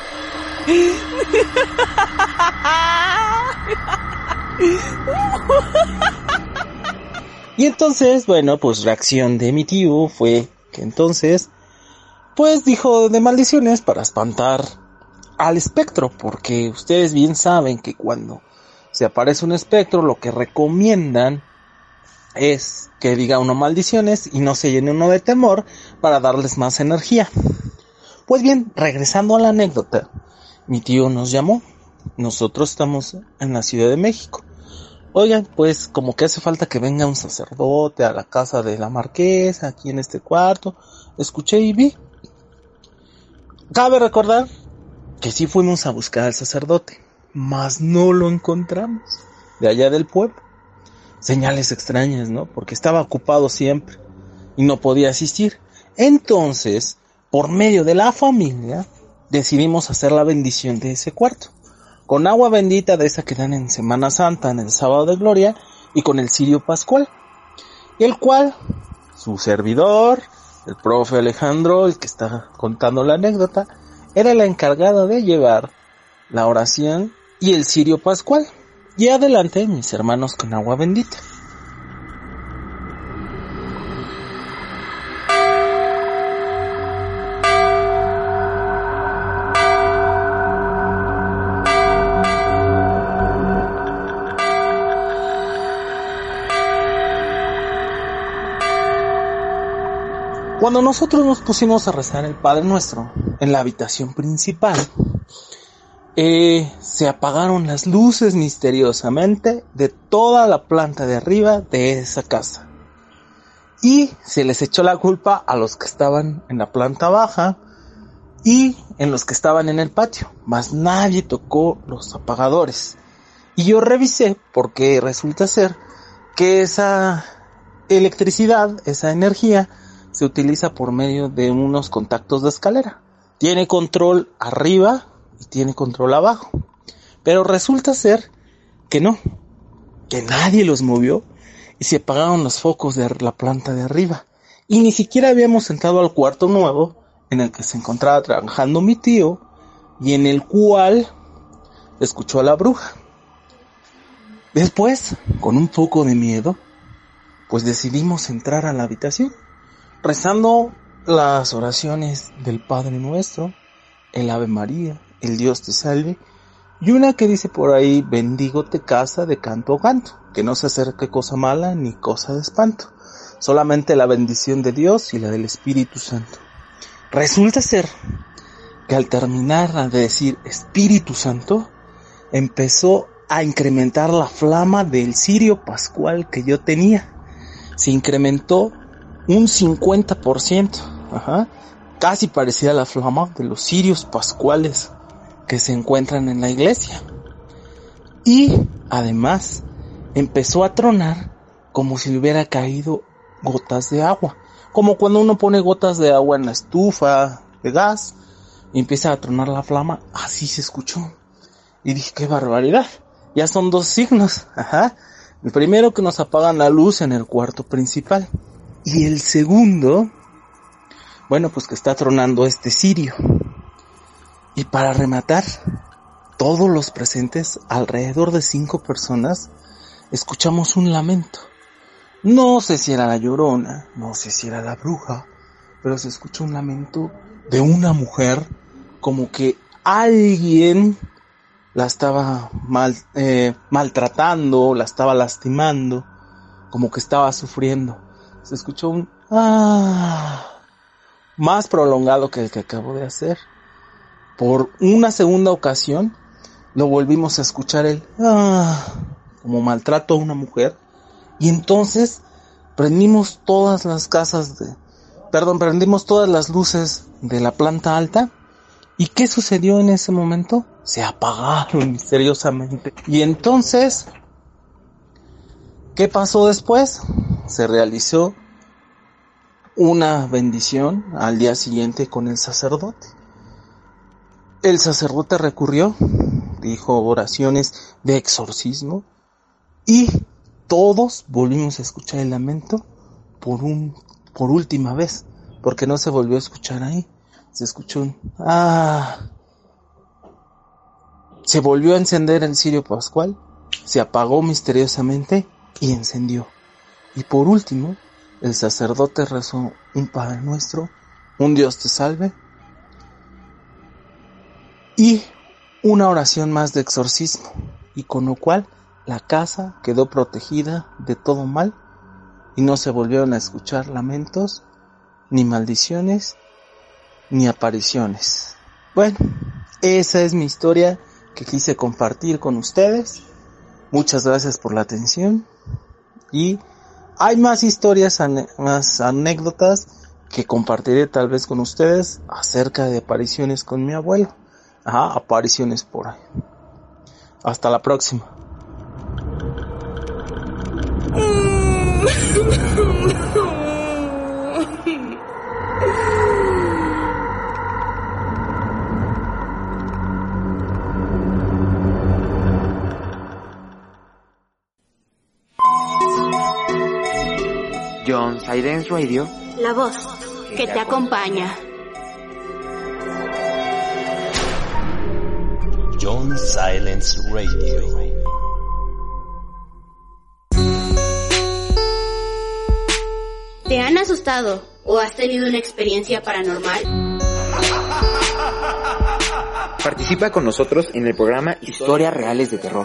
Y entonces, bueno, pues reacción de mi tío fue que entonces, pues dijo de maldiciones para espantar al espectro, porque ustedes bien saben que cuando se aparece un espectro, lo que recomiendan es que diga uno maldiciones y no se llene uno de temor para darles más energía. Pues bien, regresando a la anécdota, mi tío nos llamó. Nosotros estamos en la Ciudad de México. Oigan, pues como que hace falta que venga un sacerdote a la casa de la marquesa, aquí en este cuarto. Escuché y vi. Cabe recordar que sí fuimos a buscar al sacerdote, mas no lo encontramos de allá del pueblo. Señales extrañas, ¿no? Porque estaba ocupado siempre y no podía asistir. Entonces, por medio de la familia, decidimos hacer la bendición de ese cuarto. Con agua bendita de esa que dan en Semana Santa, en el Sábado de Gloria, y con el cirio pascual. El cual, su servidor, el profe Alejandro, el que está contando la anécdota, era la encargada de llevar la oración y el cirio pascual. Y adelante mis hermanos con agua bendita. Cuando nosotros nos pusimos a rezar el Padre Nuestro en la habitación principal, se apagaron las luces misteriosamente de toda la planta de arriba de esa casa. Y se les echó la culpa a los que estaban en la planta baja y en los que estaban en el patio, mas nadie tocó los apagadores. Y yo revisé porque resulta ser que esa electricidad, esa energía, se utiliza por medio de unos contactos de escalera. Tiene control arriba y tiene control abajo. Pero resulta ser que no, que nadie los movió y se apagaron los focos de la planta de arriba. Y ni siquiera habíamos entrado al cuarto nuevo en el que se encontraba trabajando mi tío y en el cual escuchó a la bruja. Después, con un poco de miedo, pues decidimos entrar a la habitación, rezando las oraciones del Padre Nuestro, el Ave María, el Dios te salve, y una que dice por ahí, bendígote casa de canto a canto, que no se acerque cosa mala ni cosa de espanto, solamente la bendición de Dios y la del Espíritu Santo. Resulta ser que al terminar de decir Espíritu Santo, empezó a incrementar la flama del cirio pascual que yo tenía. Se incrementó un 50%, casi parecía la flama de los cirios pascuales que se encuentran en la iglesia. Y además empezó a tronar como si le hubiera caído gotas de agua, como cuando uno pone gotas de agua en la estufa de gas y empieza a tronar la flama. Así se escuchó y dije, qué barbaridad, ya son dos signos. El primero, que nos apagan la luz en el cuarto principal. Y el segundo, bueno, pues que está tronando este cirio. Y para rematar, todos los presentes, alrededor de 5 personas, escuchamos un lamento. No sé si era la Llorona, no sé si era la bruja, pero se escuchó un lamento de una mujer, como que alguien la estaba maltratando, la estaba lastimando, como que estaba sufriendo. Se escuchó un más prolongado que el que acabo de hacer. Por una segunda ocasión lo volvimos a escuchar como maltrato a una mujer. Y entonces prendimos todas las prendimos todas las luces de la planta alta. ¿Y qué sucedió en ese momento? Se apagaron misteriosamente. Y entonces, ¿qué pasó después? Se realizó una bendición al día siguiente con el sacerdote. El sacerdote recurrió, dijo oraciones de exorcismo y todos volvimos a escuchar el lamento por última vez, porque no se volvió a escuchar ahí. Se escuchó un Se volvió a encender el cirio pascual, se apagó misteriosamente y encendió. Y por último, el sacerdote rezó un Padre Nuestro, un Dios te salve, y una oración más de exorcismo, y con lo cual la casa quedó protegida de todo mal y no se volvieron a escuchar lamentos, ni maldiciones, ni apariciones. Bueno, esa es mi historia que quise compartir con ustedes. Muchas gracias por la atención. Y hay más historias, más anécdotas que compartiré tal vez con ustedes acerca de apariciones con mi abuelo. Apariciones por ahí. Hasta la próxima. John Silence Radio, la voz que te acompaña. John Silence Radio. ¿Te han asustado o has tenido una experiencia paranormal? Participa con nosotros en el programa Historias Reales de Terror.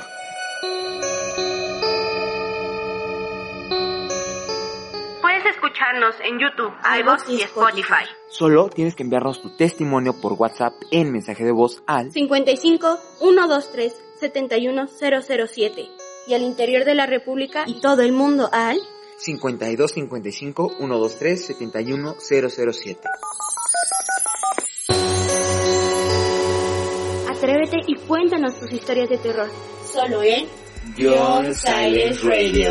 Puedes escucharnos en YouTube, iVoox y Spotify. Solo tienes que enviarnos tu testimonio por WhatsApp en mensaje de voz al 55 123 71007 y al interior de la República y todo el mundo al 52 55 123 71007. Atrévete y cuéntanos tus historias de terror. Solo en John Silence Radio.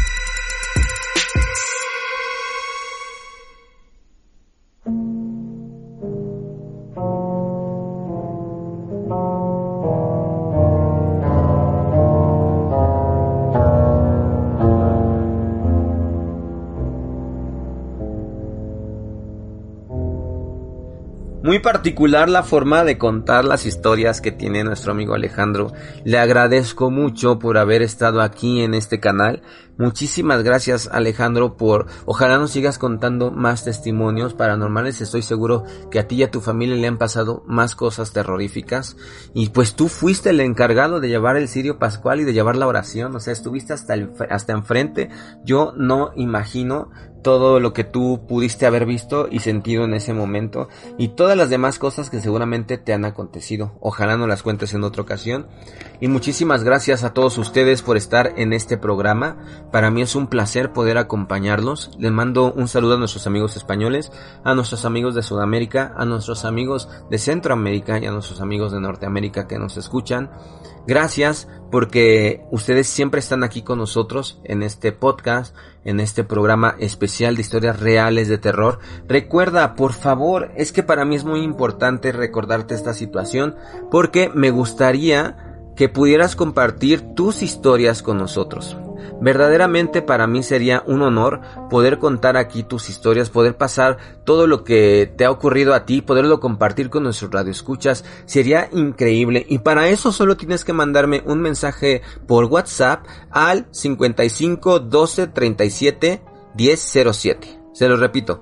Muy particular la forma de contar las historias que tiene nuestro amigo Alejandro. Le agradezco mucho por haber estado aquí en este canal. Muchísimas gracias, Alejandro, ojalá nos sigas contando más testimonios paranormales. Estoy seguro que a ti y a tu familia le han pasado más cosas terroríficas. Y pues tú fuiste el encargado de llevar el cirio pascual y de llevar la oración. O sea, estuviste hasta enfrente. Yo no imagino todo lo que tú pudiste haber visto y sentido en ese momento y todas las demás cosas que seguramente te han acontecido. Ojalá nos las cuentes en otra ocasión. Y muchísimas gracias a todos ustedes por estar en este programa. Para mí es un placer poder acompañarlos. Les mando un saludo a nuestros amigos españoles, a nuestros amigos de Sudamérica, a nuestros amigos de Centroamérica y a nuestros amigos de Norteamérica que nos escuchan. Gracias porque ustedes siempre están aquí con nosotros en este podcast, en este programa especial de historias reales de terror. Recuerda, por favor, es que para mí es muy importante recordarte esta situación porque me gustaría que pudieras compartir tus historias con nosotros. Verdaderamente para mí sería un honor poder contar aquí tus historias, poder pasar todo lo que te ha ocurrido a ti, poderlo compartir con nuestros radioescuchas. Sería increíble y para eso solo tienes que mandarme un mensaje por WhatsApp al 55 12 37 1007. Se lo repito,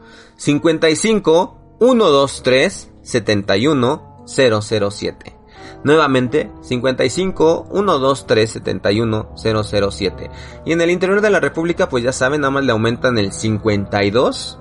55 123 71 007. Nuevamente, 55 123 71 007. Y en el interior de la República, pues ya saben, nada más le aumentan el 52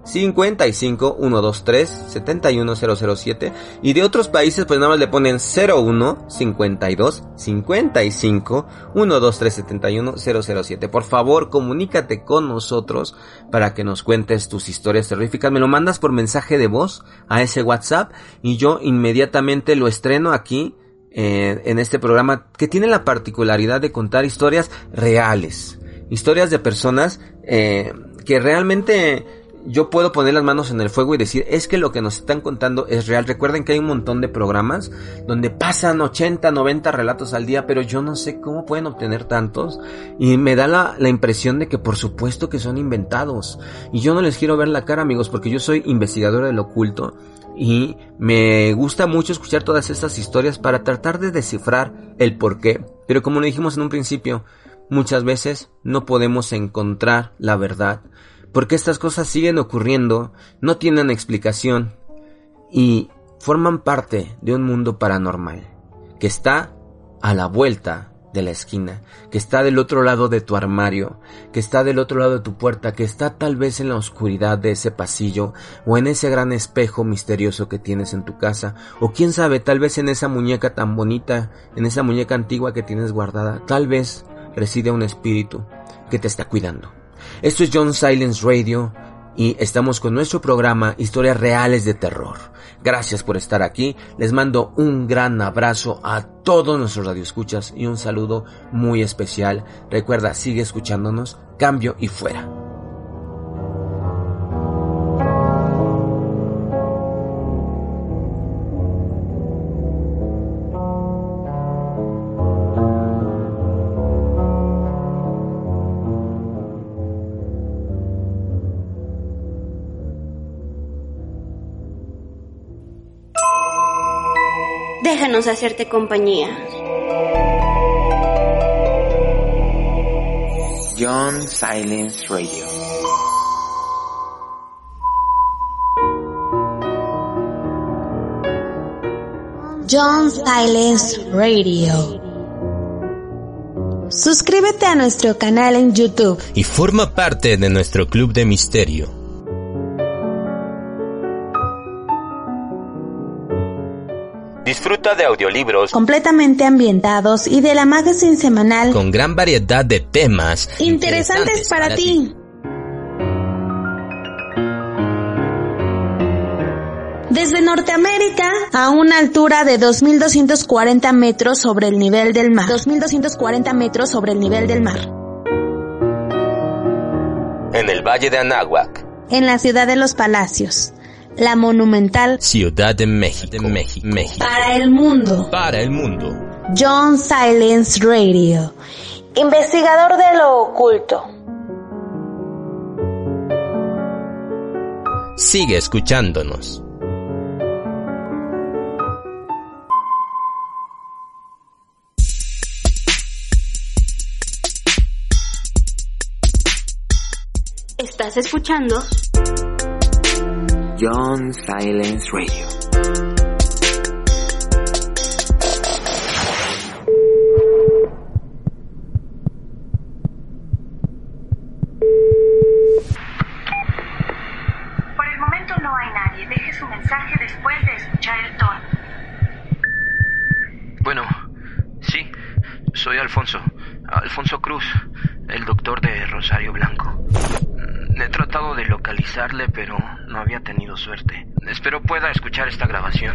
55 123 71 007. Y de otros países, pues nada más le ponen 01 52 55 123 71 007. Por favor, comunícate con nosotros para que nos cuentes tus historias terroríficas. Me lo mandas por mensaje de voz a ese WhatsApp y yo inmediatamente lo estreno aquí en este programa que tiene la particularidad de contar historias reales, historias de personas que realmente yo puedo poner las manos en el fuego y decir, es que lo que nos están contando es real. Recuerden que hay un montón de programas donde pasan 80, 90 relatos al día, pero yo no sé cómo pueden obtener tantos y me da la impresión de que por supuesto que son inventados. Y yo no les quiero ver la cara, amigos, porque yo soy investigador del oculto y me gusta mucho escuchar todas estas historias para tratar de descifrar el porqué. Pero como lo dijimos en un principio, muchas veces no podemos encontrar la verdad, porque estas cosas siguen ocurriendo, no tienen explicación y forman parte de un mundo paranormal que está a la vuelta de la esquina, que está del otro lado de tu armario, que está del otro lado de tu puerta, que está tal vez en la oscuridad de ese pasillo o en ese gran espejo misterioso que tienes en tu casa, o quién sabe, tal vez en esa muñeca tan bonita, en esa muñeca antigua que tienes guardada, tal vez reside un espíritu que te está cuidando. Esto es John Silence Radio y estamos con nuestro programa Historias Reales de Terror. Gracias por estar aquí, les mando un gran abrazo a todos nuestros radioescuchas y un saludo muy especial. Recuerda, sigue escuchándonos, cambio y fuera. Déjanos hacerte compañía. John Silence Radio. John Silence Radio. Suscríbete a nuestro canal en YouTube y forma parte de nuestro club de misterio. Disfruta de audiolibros completamente ambientados y de la magazine semanal con gran variedad de temas interesantes para ti. Desde Norteamérica a una altura de 2.240 metros sobre el nivel del mar. 2.240 metros sobre el nivel del mar. En el Valle de Anáhuac. En la ciudad de los Palacios. La monumental Ciudad de México. Para el mundo. John Silence Radio. Investigador de lo oculto. Sigue escuchándonos. ¿Estás escuchando? John Silence Radio. Por el momento no hay nadie. Deje su mensaje después de escuchar el tono. Bueno, sí, soy Alfonso Cruz, el doctor de Rosario Blanco. He tratado de localizarle, pero no había tenido suerte. Espero pueda escuchar esta grabación.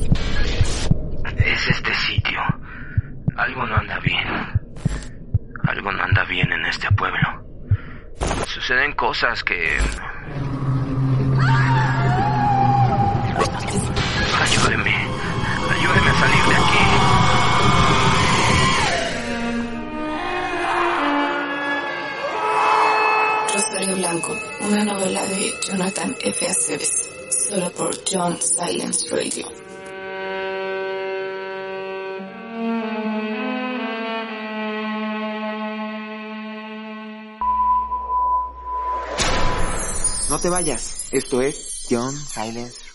Es este sitio. Algo no anda bien. Algo no anda bien en este pueblo. Suceden cosas que... Ayúdeme a salir de aquí. Rosario Blanco, una novela de Jonathan F. Aceves, solo por John Silence Radio. No te vayas, esto es John Silence